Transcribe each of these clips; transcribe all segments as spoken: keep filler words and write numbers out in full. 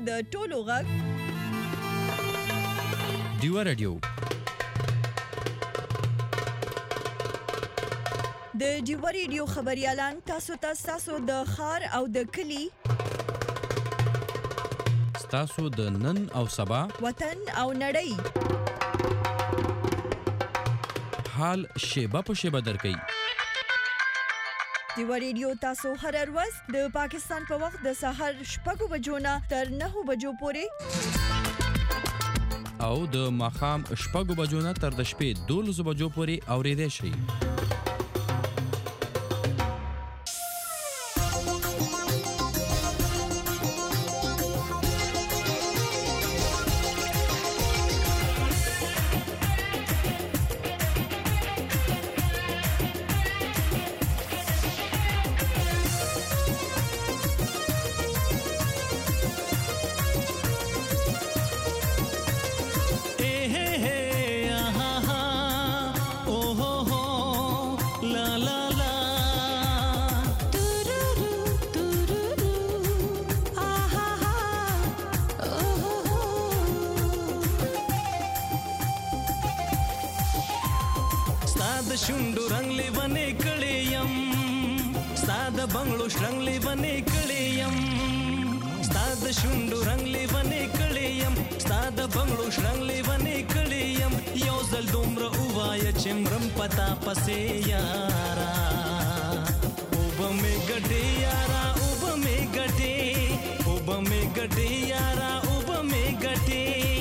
د ټولو غږ ډیو رادیو. د ډیو رادیو خبريالان تاسو ته تاسو د خار او د کلی تاسو د نن او سبا وطن او نړۍ حال شیبه په شیبه درکې. ډیو رادیو تاسو هر ورځ د پاکستان په وخت د سحر شپږ بجو نه تر نهه بجو پورې او د ماخام شپږ بجو نه تر د شپې دولس بجو پورې اورېدای شئ. شونډو رنگ لیونه کړي يم ساده بنگلو شرنګ لیونه کړي يم ساده شونډو رنگ لیونه کړي يم ساده بنگلو شرنګ لیونه کړي يم یو ځل دومره وای چې مرم پتا پسې یارا او به می ګټي یارا او به می ګټي او به می ګټي یارا او به می ګټي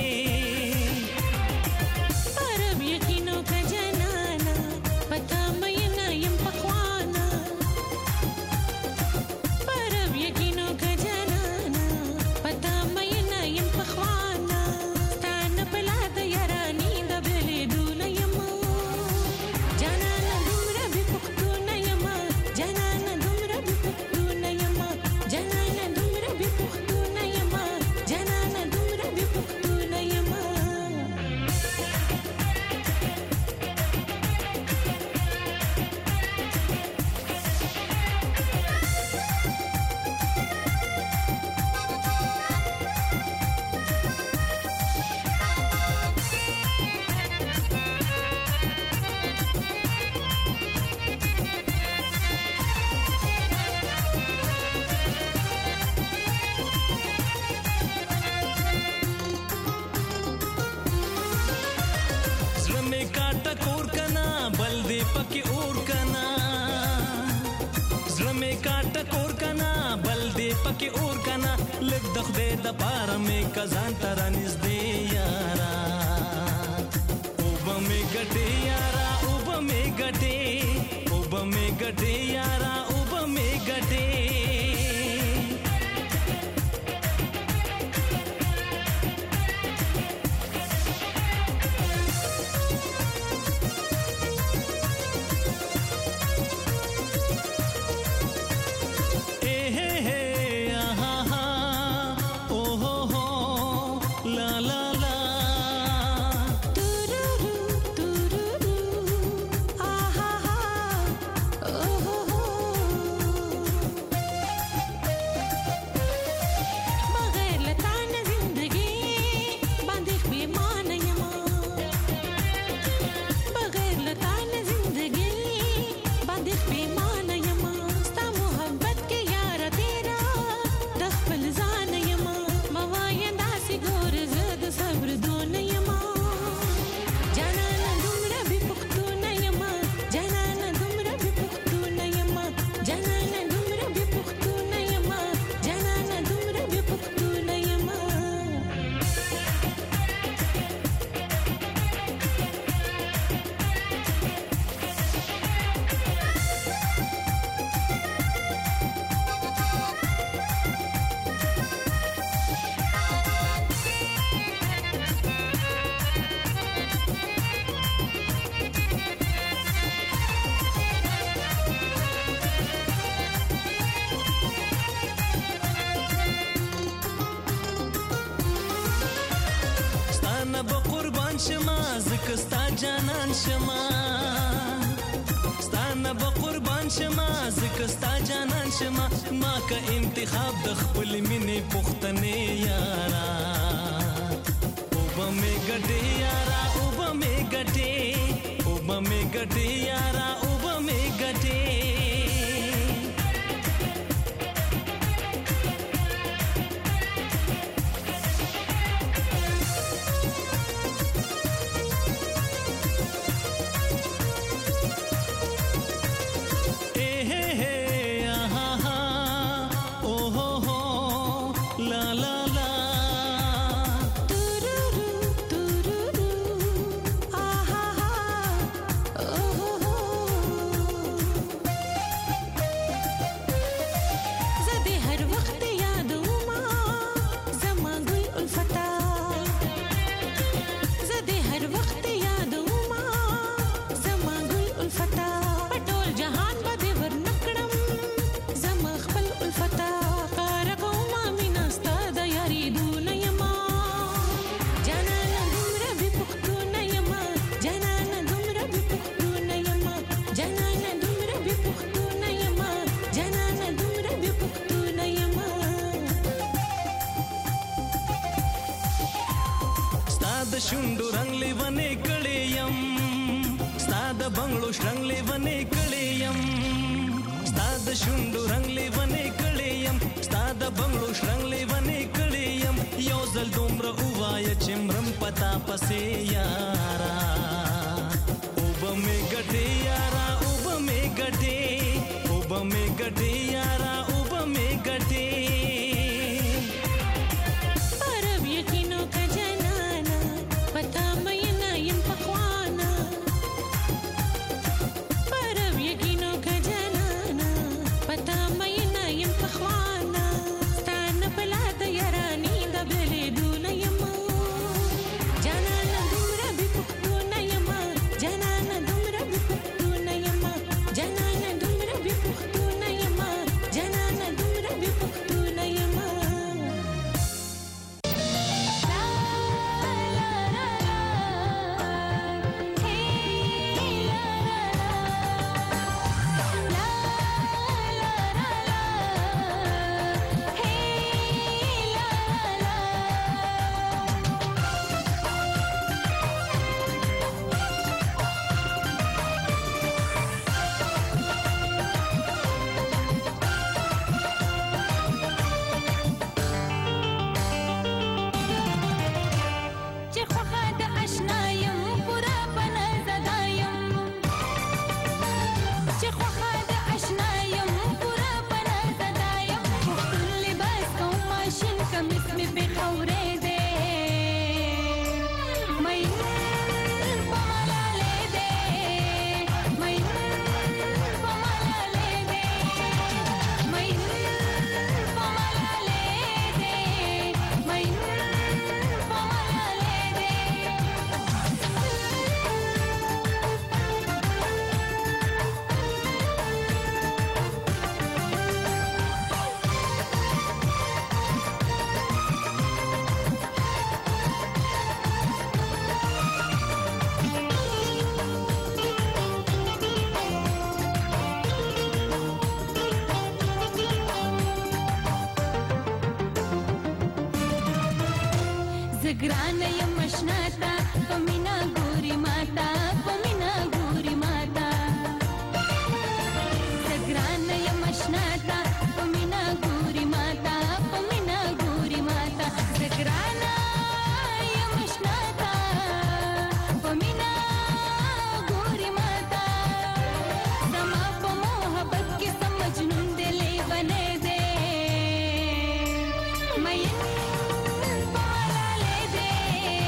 پکې اور کنا زړه مې کاټ کور کنا بل دې پکې اور کنا لګ د خدای د پاره مې کزان تر نږدې یارا او به مې ګټې یارا او به مې ګټې او به مې ګټې یارا او به مې ګټې زکه ستا جانان شما ستانه به قربان قربان شما زکستا جانان شما ما کا انتخاب د خپل مینې پختنې یارا او بمې ګټې یارا او بمې ګټې او بمې ګټې یارا او بمې ګټې شوندو رنگ لیوانې کړې يم ستا د بنگلو شرنګ لیوانې کړې يم ستا د شوندو رنگ لیوانې کړې يم ستا د بنگلو شرنګ لیوانې کړې يم یو ځل دومره ووایه چې مرم پتا پسې یارا او بمې ګټې یارا او بمې ګټې او بمې ګټې یارا او بمې ګټې زګرانه یم مشناتا پمینا ګوري ماتا پمینا ګوري ماتا زګرانه یم مشناتا پمینا ګوري ماتا پمینا ګوري ماتا زګرانه یم مشناتا پمینا ګوري ماتا زما په محبت کې سمجنون دلې بنې دے مې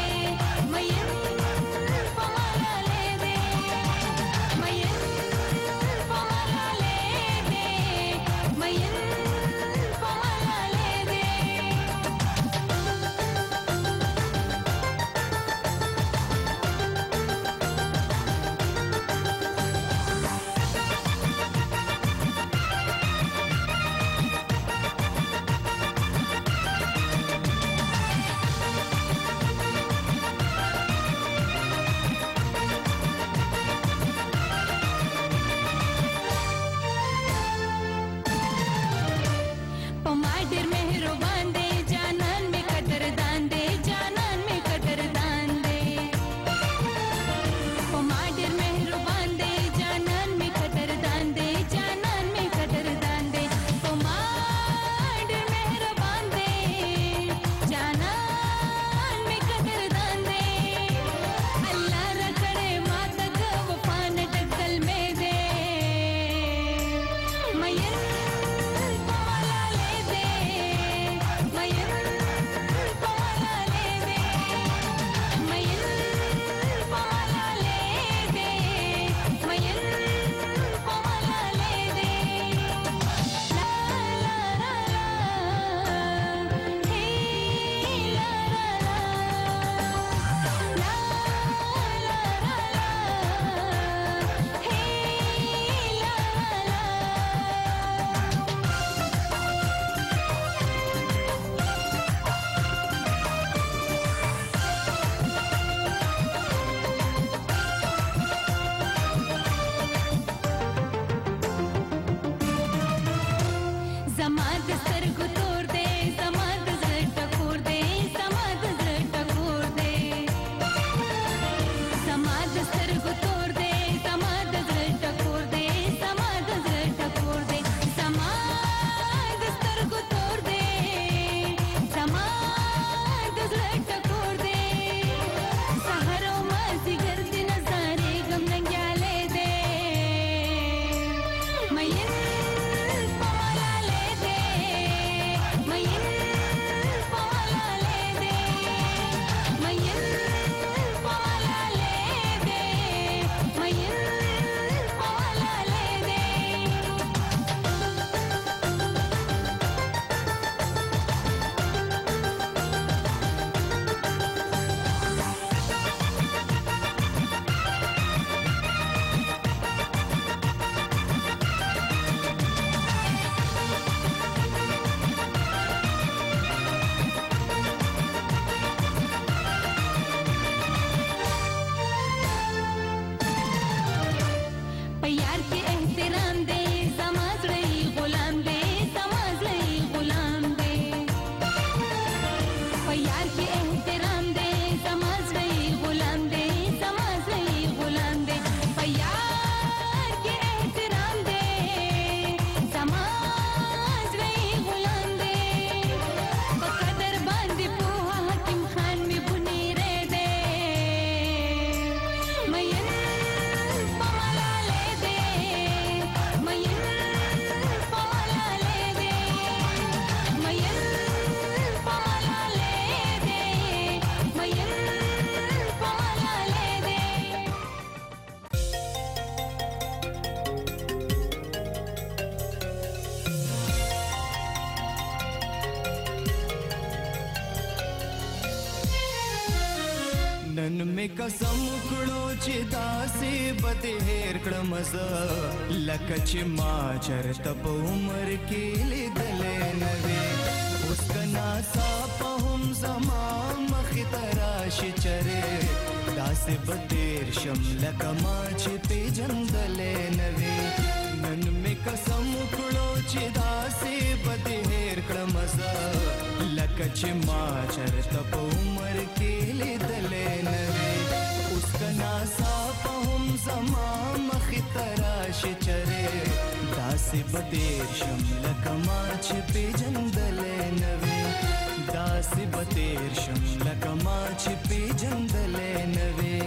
نن می قسم کړو چې داسې بد هیر کړم زه لکه چې ما چرته په عمر کې لیدلې نه وې اوس کنا سا په هم زما مخې ته راشي چرې داسې به تیر شم لکه ما چې پیژندلې نه وې نن می قسم کړو چې داسې بد هیر کړم زه لکه چې ما چرته په عمر کې لیدلې نه وې اوس کنا سا په هم زما مخې ته راشي چرې داسې به تیر شم لکه ما چې پیژندلې نه وې داسې به تیر شم لکه ما چې پیژندلې نه وې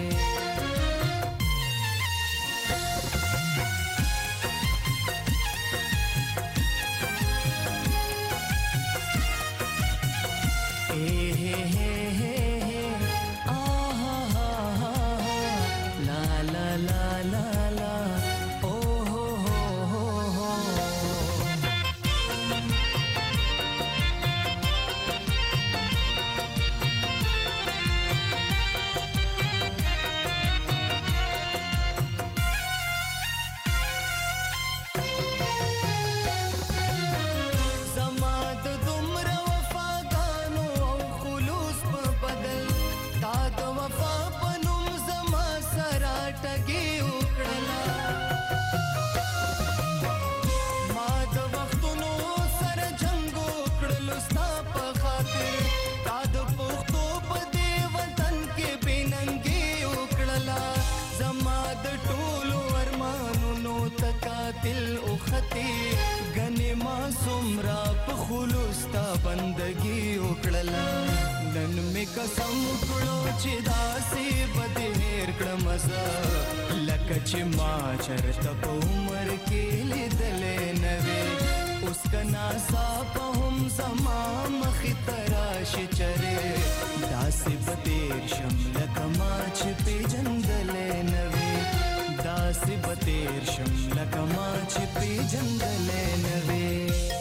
قسم کړو چې داسې بد هیر کړم زه لکه چې ما چرته په عمر کې لیدلې نه وې اوس کنا سا په هم زما مخې ته راشي چرې داسې به تیر شم لکه ما چې پیژندلې نه وې داسې به تیر شم لکه ما چې پیژندلې نه وې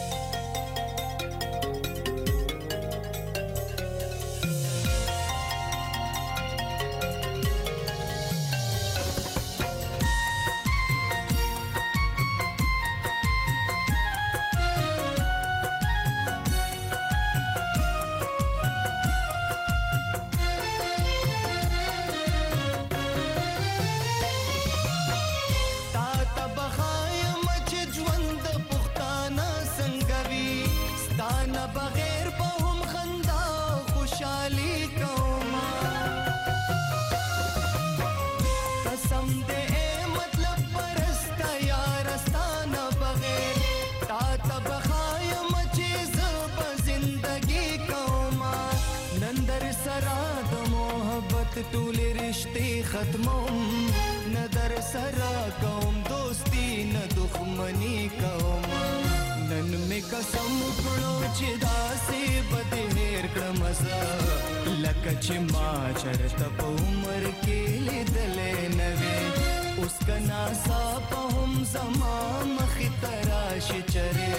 ټولې رشتې ختموم نه در سره کوم دوستي نه دښمني کوم نن می قسم کړو چې داسې بد هیر کړم زه لکه چې ما چرته په عمر کې لیدلې نه وې اوس کنا سا په هم زما مخې ته راشي چرې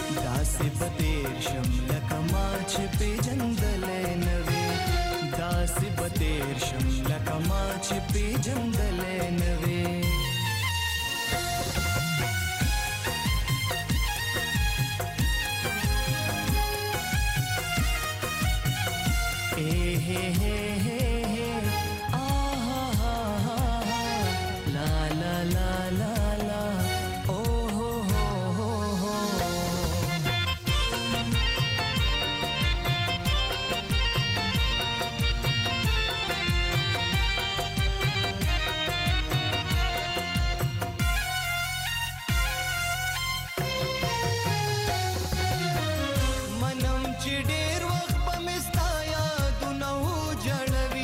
داسې به تیر شم لکه ما چې پیژندلې نه وې داسې به تیر شم لکه ما چې پیژندلې نه وې چې ډېر وخت به مې ستا یادونه وجړوي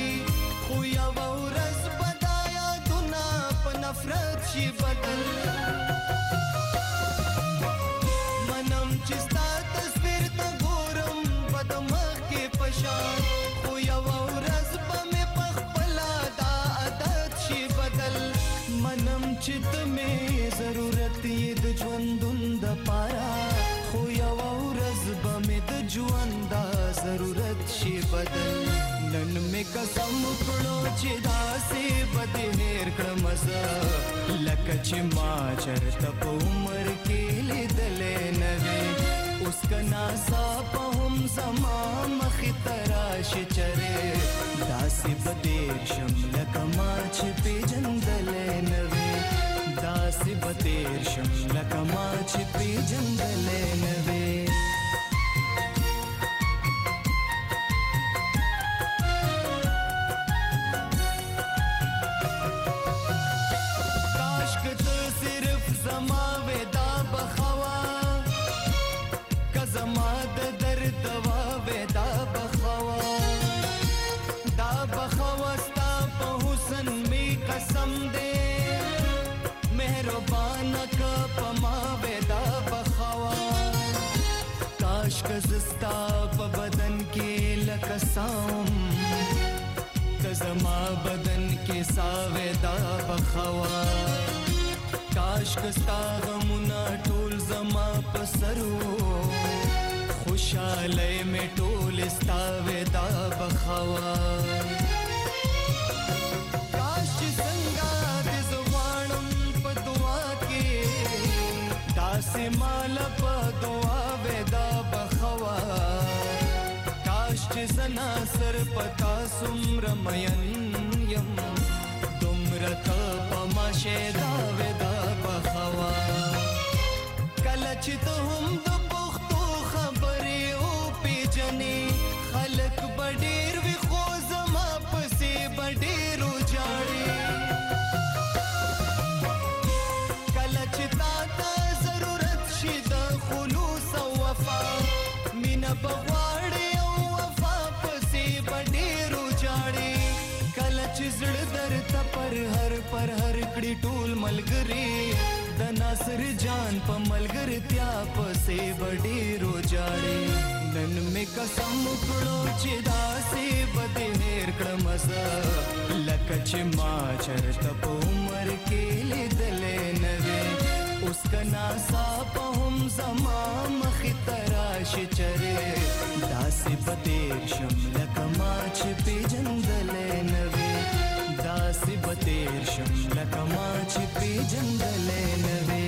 می قسم کړو چې داسې بد هیر کړم زه لکه چې ما چرته په عمر کې لیدلې نه وې اوس که ناڅاپه هم زما مخې ته راشي چرې داسې به تېر شم لکه ما چې پېژندلی نه وې داسې به تېر شم لکه ما چې پېژندلی نه وې زستا په بدن کې لکه ساوم که زما بدن کې ساوې دا بخوا کاش که ستا غمونه ټول زما په سرو خوشحالی مې ټول ستاوې دا بخوا کاش چې څنګه دې زه غواړم په دعا کې داسې ماله په دعا وې دا چې زنا سر پتا سمر مین یم دومره ته په ما شیدا ودا بخوا کله چې ته هم د پښتو خبرې او پیجنې خلک بډیر وي خو زما پسې بډیرو جاړي کله چې تا ته ضرورت شي د خلوص او وفا مینه بغواړي زړه درته پر هر پر هر کړي ټول ملګری د ناصر جان په ملګرتیا پسې بډیرو جاړي نن مې قسم کړو چې داسې بد هیر کړم زه لکه چې ما چرته په عمر کې لیدلې نه وې اوس که ناڅاپه هم زما مخې ته راشي چرې داسې به تېر شم لکه ما چې پېژندلی نه وې داسې به تېر شم لکه ما چې پېژندلی نه وې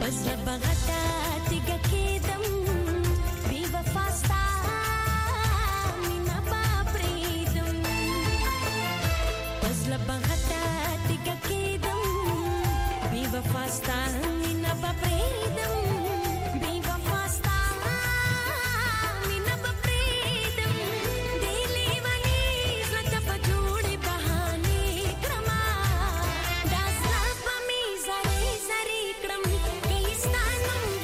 وزل بغتا تيجا كيدم بيبا فاستا مينا بابريدم وزل بغتا تيجا كيدم بيبا فاستا مينا بابريدم بيبا فاستا مينا بابريدم ديلي وليز لتفا جوڑي بهاني كرما داس لفا مي زري زري كرم كيستانم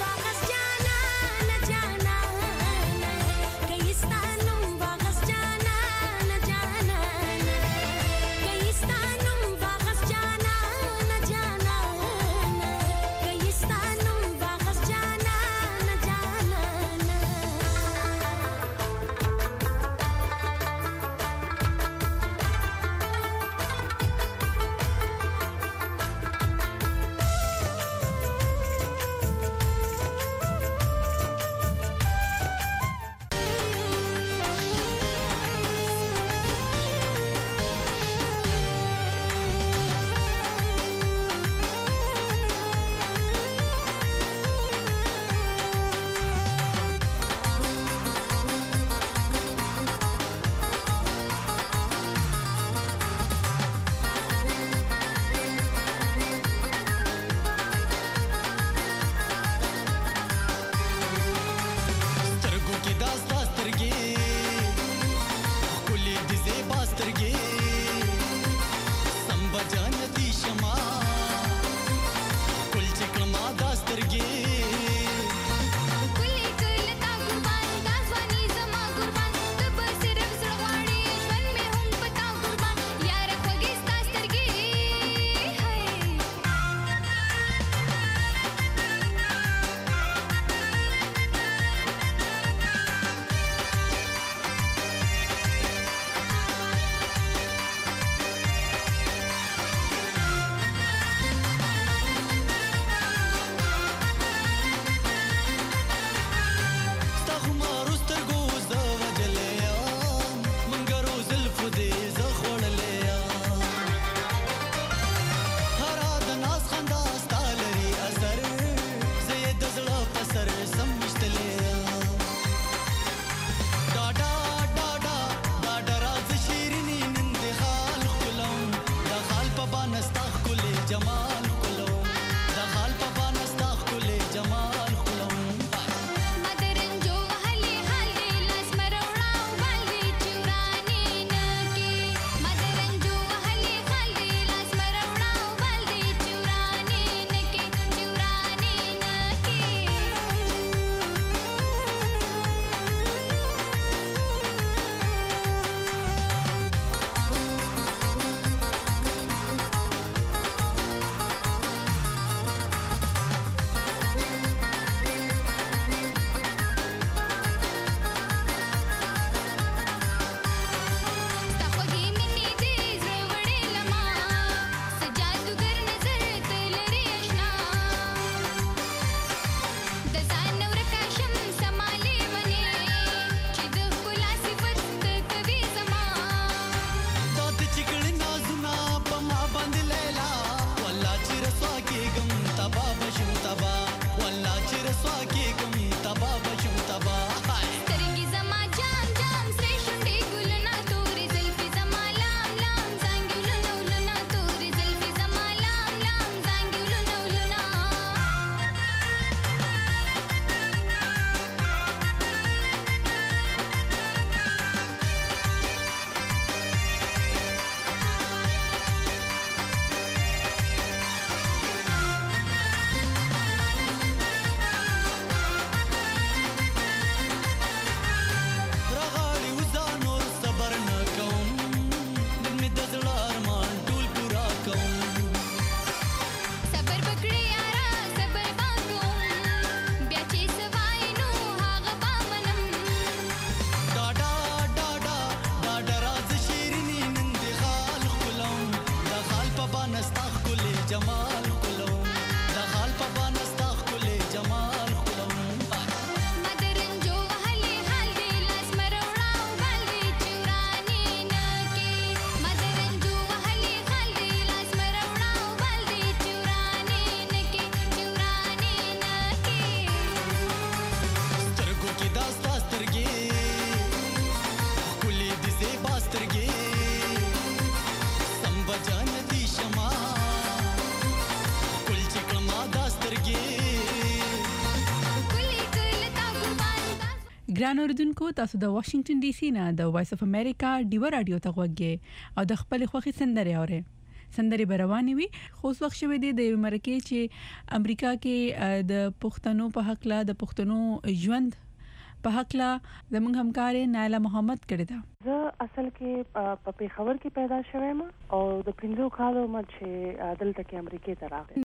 ګران اوردونکو تاسو د واشنگټن ډي سي نه د وایس اف امریکا ډیو رادیو ته غوږی او د خپل خوخي سندري اوري سندري برواني وي خو اوس وخت شوه دی د امریکا چې امریکا کې د پښتنو په حق لا د پښتنو ژوند په حق لا زموږ همکار نایلا محمد کړی دا زه اصل کې په پیښور کې پیدا شوم او د پنځو کالو مچ دلته کې امریکا ته راغلم